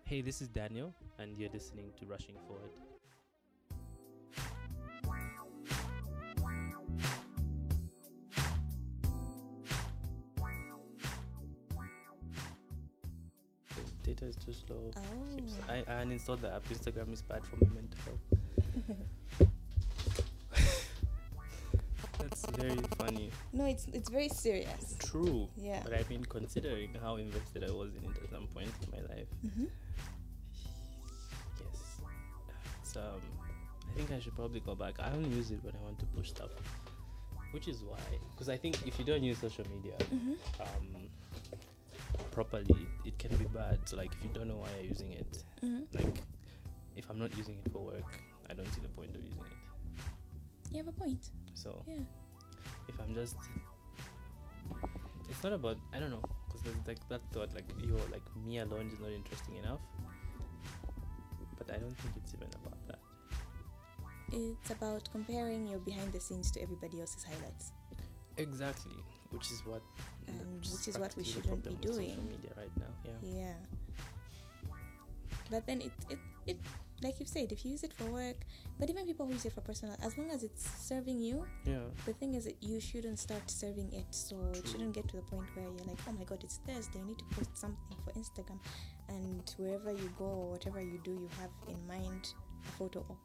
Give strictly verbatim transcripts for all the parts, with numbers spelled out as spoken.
Hey, this is Daniel, and you're listening to Rushing Forward. Data is too slow. Oh. Keeps- I, I uninstalled the app. Instagram is bad for my mental health. That's very funny. No, it's it's very serious. True. Yeah. But I mean, considering how invested I was in it at some point in my life, Mm-hmm. yes. It's, um, I think I should probably go back. I only use it when I want to push stuff, which is why. Because I think if you don't use social media Mm-hmm. um, properly, it can be bad. So, like, if you don't know why you're using it, Mm-hmm. like, if I'm not using it for work, I don't see the point of using it. You have a point. So, Yeah. if I'm just, it's not about, I don't know, because there's like that thought, like, you're like, me alone is not interesting enough. But I don't think it's even about that. It's about comparing your behind the scenes to everybody else's highlights. Exactly, which is what, And that's which is what we practically the shouldn't be problem with doing. social media right now. Yeah. Yeah. But then it, it, it, like you've said, if you use it for work, but even people who use it for personal, as long as it's serving you, Yeah. the thing is that you shouldn't start serving it. So it True. shouldn't get to the point where you're like, oh my god, it's Thursday, I need to post something for Instagram. And wherever you go or whatever you do, you have in mind a photo op.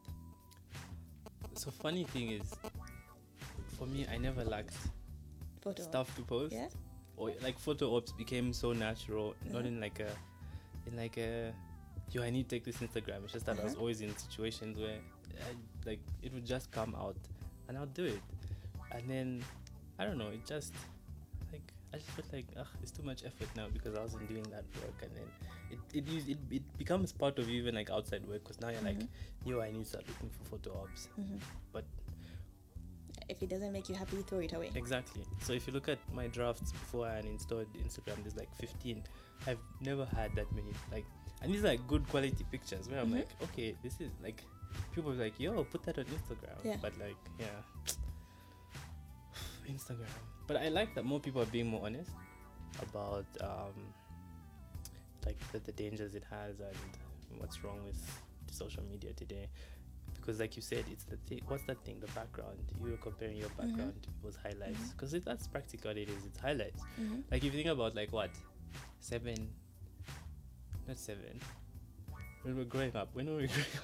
So funny thing is, for me, I never lacked Photo op. stuff to post. Yeah? Or like photo ops became so natural, not Uh-huh. in like a, in like a, yo, I need to take this Instagram. It's just that I was Uh-huh. always in situations where, I, like, it would just come out, and I'll do it, and then, I don't know, it just, like, I just felt like, ugh, it's too much effort now because I wasn't doing that work, and then it it use- it, it becomes part of you even like outside work, because now you're like, Mhm. yo, I need to start looking for photo ops, Mm-hmm. but If it doesn't make you happy, throw it away. exactly. So if you look at my drafts before I uninstalled Instagram, there's like fifteen. I've never had that many. Like, and these are like good quality pictures where I'm Mhm. like, okay, this is like, people are like, yo, put that on Instagram. Yeah. But like, yeah, Instagram. But I like that more people are being more honest about um, like the, the dangers it has and what's wrong with social media today. Because like you said, it's the thing. What's that thing? The background. You're comparing your background to people's highlights. Mhm. Because that's practically what it is. It's highlights. Mm-hmm. Like if you think about like what, seven, not seven. When we're growing up. When were we growing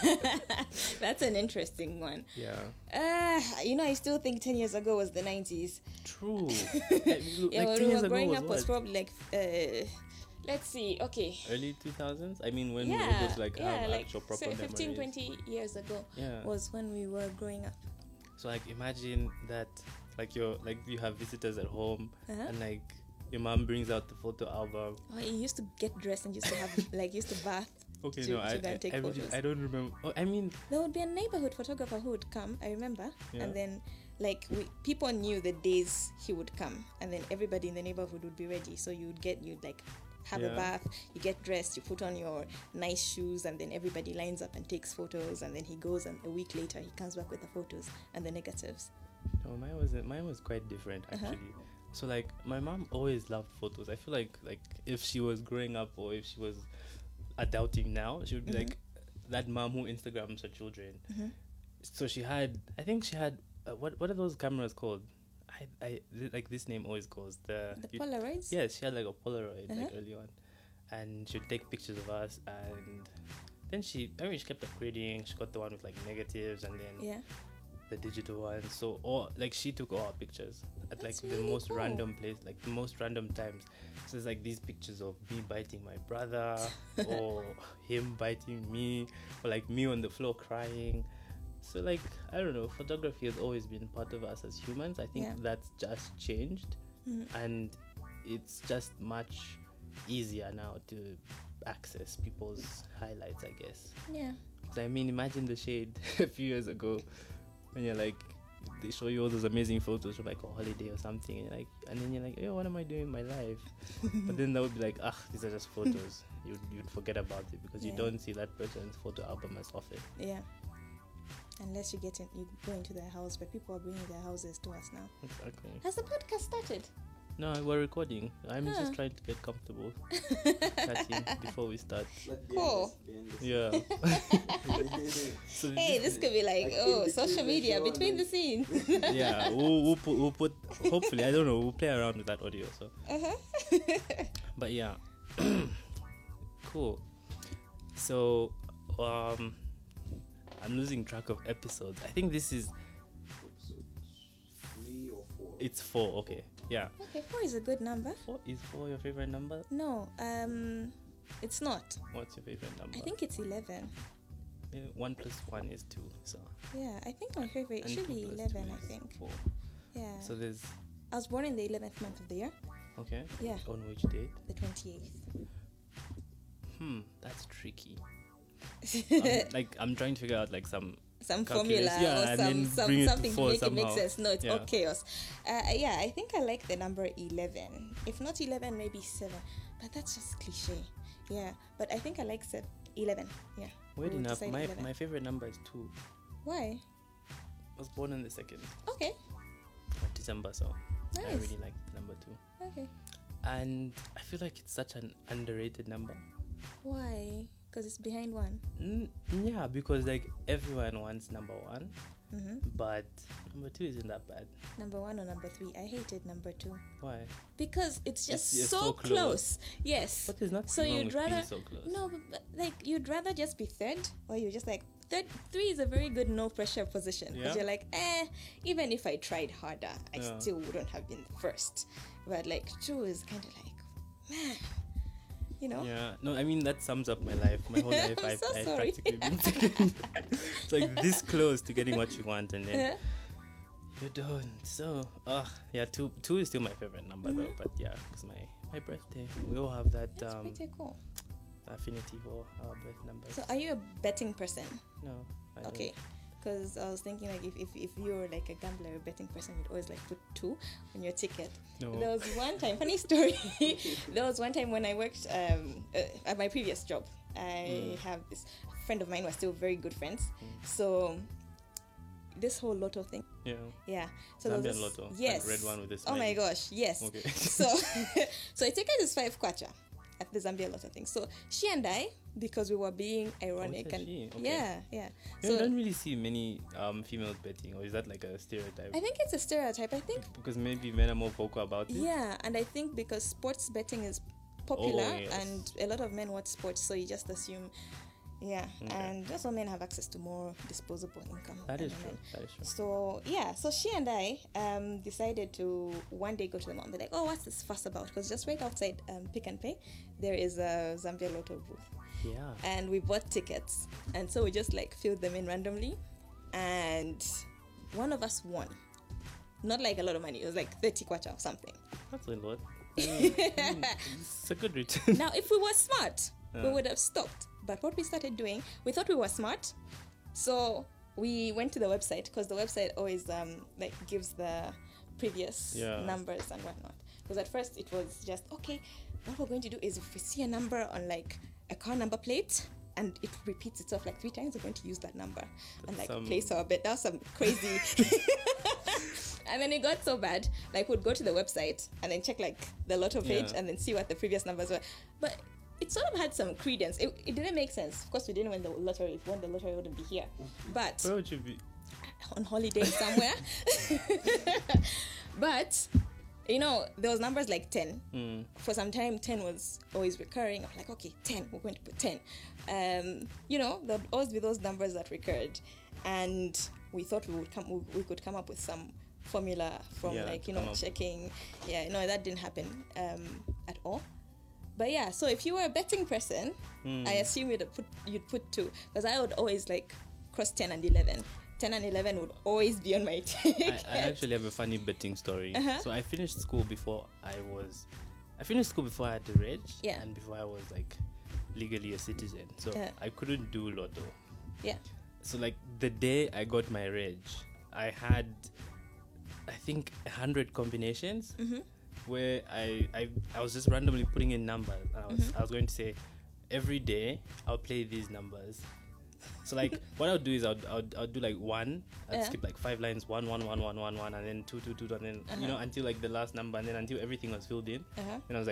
up? That's an interesting one. Yeah. Uh, you know, I still think ten years ago was the nineties. True. Like, Yeah, like when ten we years were ago growing was up was what? probably like, uh, let's see, okay. Early two thousands. I mean, when we were Yeah, able to like yeah, have like actual proper say fifteen, memories. twenty years ago Yeah. was when we were growing up. So like imagine that, like you're like you have visitors at home, Uh-huh. and like your mom brings out the photo album. Oh, you used to get dressed and used to have, like, used to bath. Okay, To- no, to I, go and I, take I, really- photos. I don't remember. Oh, I mean, There would be a neighborhood photographer who would come, I remember. Yeah. And then, like, we, people knew the days he would come. And then everybody in the neighborhood would be ready. So you would get, you'd, like, have Yeah. a bath, you get dressed, you put on your nice shoes, and then everybody lines up and takes photos. And then he goes, and a week later, he comes back with the photos and the negatives. no, mine wasn't. Mine was quite different Uh-huh. actually. So like, my mom always loved photos. I feel like like if she was growing up or if she was adulting now, she would be Mhm. like that mom who Instagrams her children. Mm-hmm. So she had, I think she had, uh, what what are those cameras called? I I th- like this name always goes the. The you- Polaroids? Yes, she had like a Polaroid like Uh-huh. early on, and she'd take pictures of us, and then she, I mean, she kept upgrading. She got the one with like negatives, and then Yeah. the digital one. So all like she took all our pictures at That's like the really most cool. random place, like the most random times. So it's like these pictures of me biting my brother, or him biting me, or like me on the floor crying. So like, I don't know, photography has always been part of us as humans. I think Yeah. that's just changed, Mhm. and it's just much easier now to access people's highlights, I guess. Yeah. So I mean, imagine the shade a few years ago when you're like, they show you all those amazing photos from like a holiday or something, and you're like, and then you're like, oh, what am I doing in my life? But then that would be like, ah, these are just photos. You'd you'd forget about it because you Yeah. don't see that person's photo album as often. Yeah. Unless you get in, you go into their house, but people are bringing their houses to us now. Exactly. Has the podcast started? No, we're recording. I'm Huh. just trying to get comfortable chatting before before we start. Like Cool. behind the- Yeah. behind the scenes. So Hey, this could be like, Like, oh, in between social the media show and between the then- scenes. yeah, we'll, we'll put we'll put hopefully I don't know we'll play around with that audio. So, Uh-huh. but yeah, cool. So, um, I'm losing track of episodes. I think this is Episode three or four. it's four. Okay, yeah, Okay, four is a good number. four is four your favorite number. No, um, it's not. What's your favorite number? I think it's eleven. Maybe one plus one is two. So Yeah, I think my favorite it and should two be plus eleven. two I is think. four. Yeah. So there's I was born in the eleventh month of the year. okay. Yeah, On which date? the twenty-eighth. Hmm, that's tricky. I'm, like I'm trying to figure out like some Some Calculate, formula yeah, or and some, then some bring it to something to four make it make somehow. sense. No, it's Yeah. all chaos. Uh, yeah, I think I like the number eleven. If not eleven, maybe seven. But that's just cliche. Yeah, but I think I like se- eleven. Yeah. weird We'll enough. decide My eleven. my favorite number is two. Why? I was born on the second Okay. of December, so I Nice. really like number two. Okay. And I feel like it's such an underrated number. Why? Because it's behind one. Mm, yeah, because like everyone wants number one, Mm-hmm. but number two isn't that bad. Number one or number three? I hated number two Why? because it's just It's- it's so, so close. close. Yes. But there's nothing So wrong you'd with being rather- so close. No, but, but like you'd rather just be third, or you're just like third. Three is a very good no pressure position because Yeah. you're like, eh, even if I tried harder, I Yeah. still wouldn't have been first. But like two is kind of like, man, you know. Yeah, no, I mean that sums up my life. My whole life, I'm I've, so I've sorry. practically been second. It's like this close to getting what you want, and then Uh-huh. you don't. So, uh, yeah, two two is still my favorite number though. Mhm. But yeah, it's my my birthday. We all have that That's um pretty cool. affinity for our birth numbers. So, are you a betting person? No, I don't. Okay. Because I was thinking like if, if, if you're like a gambler or a betting person, you'd always like put two on your ticket. No. There was one time, funny story. There was one time when I worked um, uh, at my previous job. I Mm. have this friend of mine. We're still very good friends. Mm. So this whole lotto thing, Yeah. yeah. So there was Zambian this- lotto. that yes. red one with this. Oh my gosh, yes. Okay. So, so I ticket is five kwacha at the Zambia lotto thing. So she and I, because we were being ironic it's a and she, okay. yeah, yeah. Yeah, So you don't really see many um females betting, or is that like a stereotype? I think it's a stereotype. I think Because maybe men are more vocal about it. yeah, and I think because sports betting is popular Oh, yes. and a lot of men watch sports, so you just assume, yeah, Okay. and also men have access to more disposable income. That than is true. women. That is true. So yeah, so she and I um, decided to one day go to the mall. They're like, "Oh, what's this fuss about?" Because just right outside um, Pick and Pay, there is a Zambia Lotto booth, Yeah. and we bought tickets, and so we just like filled them in randomly, and one of us won. Not like a lot of money; it was like thirty kwacha or something. That's a lot. Mm, mm, it's a good return. Now, if we were smart, we Yeah. would have stopped. But what we started doing, we thought we were smart, so we went to the website because the website always um like gives the previous Yeah. numbers and whatnot. Because at first it was just okay. What we're going to do is if we see a number on like a car number plate and it repeats itself like three times, we're going to use that number and like Some- place our bet. That was some crazy. And then it got so bad, like we'd go to the website and then check like the lotto page Yeah. and then see what the previous numbers were. But it sort of had some credence. It, it didn't make sense. Of course, we didn't win the lottery. If we won the lottery, we wouldn't be here. But Where would you be? on holiday somewhere. But you know, there was numbers like ten. Mm. For some time, ten was always recurring. I'm like, okay, ten. We're going to put ten. Um, you know, there'd always be those numbers that recurred, and we thought we would come. We, we could come up with some formula from Yeah, like you come know up. checking. Yeah, no, that didn't happen um, at all. But yeah, so if you were a betting person, Mm. I assume you'd put you'd put two, because I would always like cross ten and eleven. ten and eleven would always be on my ticket. I, I actually have a funny betting story. Uh-huh. So I finished school before I was, I finished school before I had the reg, Yeah. and before I was like legally a citizen. So Yeah. I couldn't do lotto. Yeah. So like the day I got my reg, I had, I think, a hundred combinations Mm-hmm. where I, I I was just randomly putting in numbers. And I was Mhm. I was going to say, every day I'll play these numbers. So like what I'll do is I'll I'll, I'll do like one. I'll Yeah. skip like five lines, one, one, one, one, one, one, and then two, two, two, and then you know Uh-huh. until like the last number, and then until everything was filled in. Uh-huh. And I was like,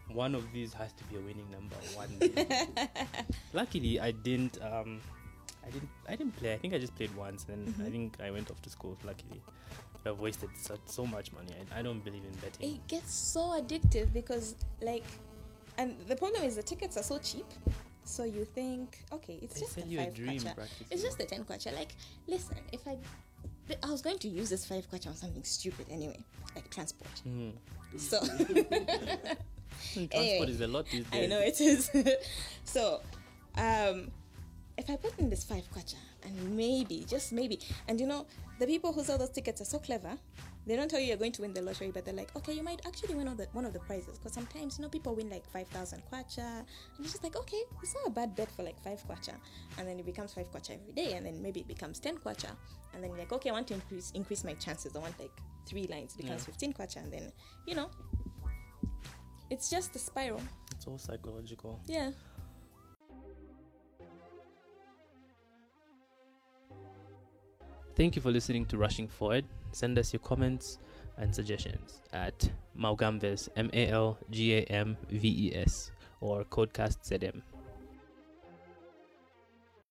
one of these has to be a winning number one day. Luckily, I didn't. Um, I didn't. I didn't play. I think I just played once, and Mhm. I think I went off to school. Luckily, but I've wasted so, so much money. I, I don't believe in betting. It gets so addictive because, like, and the problem is the tickets are so cheap. So you think, okay, it's They just sell a you a five dream, kwacha. practically. It's just a ten kwacha. Like, listen, if I, th- I was going to use this five kwacha on something stupid anyway, like transport. Mhm. So Transport Anyway, is a lot these I days. know it is. So, um, if I put in this five kwacha and maybe, just maybe, and you know, the people who sell those tickets are so clever. They don't tell you you're going to win the lottery, but they're like, okay, you might actually win one of the, one of the prizes. Because sometimes, you know, people win like five thousand kwacha. And it's just like, okay, it's not a bad bet for like five kwacha. And then it becomes five kwacha every day. And then maybe it becomes ten kwacha. And then you're like, okay, I want to increase increase my chances. I want like three lines. It becomes Yeah. fifteen kwacha. And then, you know, it's just a spiral. It's all psychological. Yeah. Thank you for listening to Rushing Forward. Send us your comments and suggestions at Malgamves, M A L G A M V E S, or Codecast Z M.